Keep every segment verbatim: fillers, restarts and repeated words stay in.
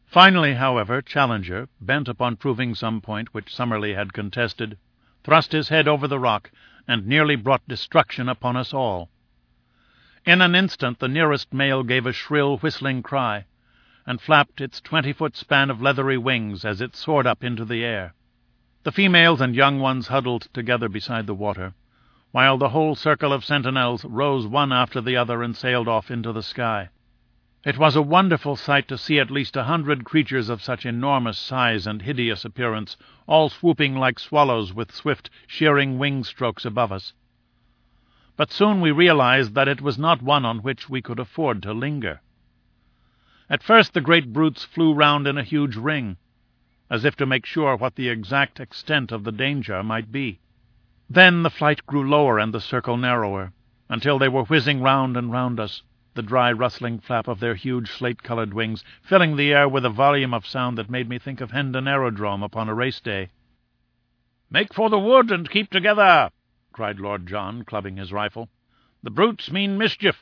Finally, however, Challenger, bent upon proving some point which Summerlee had contested, thrust his head over the rock and nearly brought destruction upon us all. In an instant the nearest male gave a shrill whistling cry, and flapped its twenty-foot span of leathery wings as it soared up into the air. The females and young ones huddled together beside the water, while the whole circle of sentinels rose one after the other and sailed off into the sky. It was a wonderful sight to see at least a hundred creatures of such enormous size and hideous appearance, all swooping like swallows with swift, shearing wing strokes above us. But soon we realized that it was not one on which we could afford to linger. At first the great brutes flew round in a huge ring, as if to make sure what the exact extent of the danger might be. Then the flight grew lower and the circle narrower, until they were whizzing round and round us, the dry rustling flap of their huge slate-coloured wings filling the air with a volume of sound that made me think of Hendon Aerodrome upon a race day. "Make for the wood and keep together!" cried Lord John, clubbing his rifle. "The brutes mean mischief."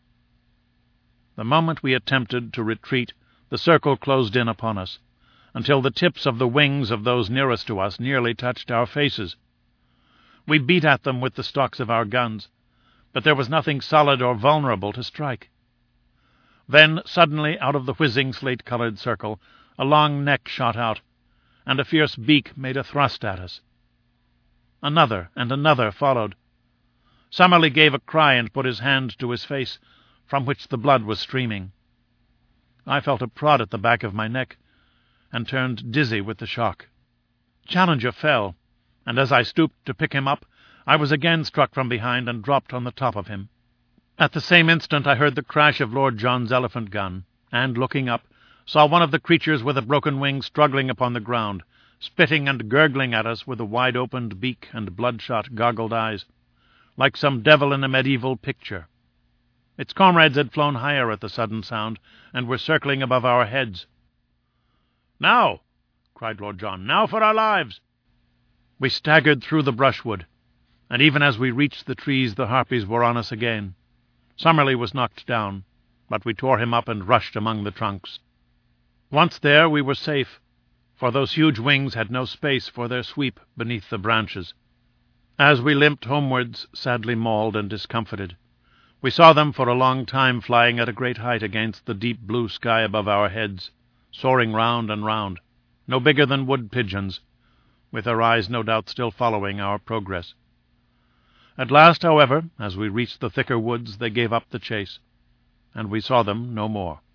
The moment we attempted to retreat, the circle closed in upon us, until the tips of the wings of those nearest to us nearly touched our faces. We beat at them with the stocks of our guns, but there was nothing solid or vulnerable to strike. Then, suddenly, out of the whizzing slate-coloured circle, a long neck shot out, and a fierce beak made a thrust at us. Another and another followed. Summerlee gave a cry and put his hand to his face, from which the blood was streaming. I felt a prod at the back of my neck, and turned dizzy with the shock. Challenger fell, and as I stooped to pick him up, I was again struck from behind and dropped on the top of him. At the same instant I heard the crash of Lord John's elephant gun, and, looking up, saw one of the creatures with a broken wing struggling upon the ground, spitting and gurgling at us with a wide-opened beak and bloodshot, goggled eyes, like some devil in a medieval picture. Its comrades had flown higher at the sudden sound, and were circling above our heads. "Now!" cried Lord John. "Now for our lives!" We staggered through the brushwood, and even as we reached the trees the harpies were on us again. Summerlee was knocked down, but we tore him up and rushed among the trunks. Once there we were safe, for those huge wings had no space for their sweep beneath the branches. As we limped homewards, sadly mauled and discomfited, we saw them for a long time flying at a great height against the deep blue sky above our heads, soaring round and round, no bigger than wood-pigeons, with their eyes no doubt still following our progress. At last, however, as we reached the thicker woods, they gave up the chase, and we saw them no more.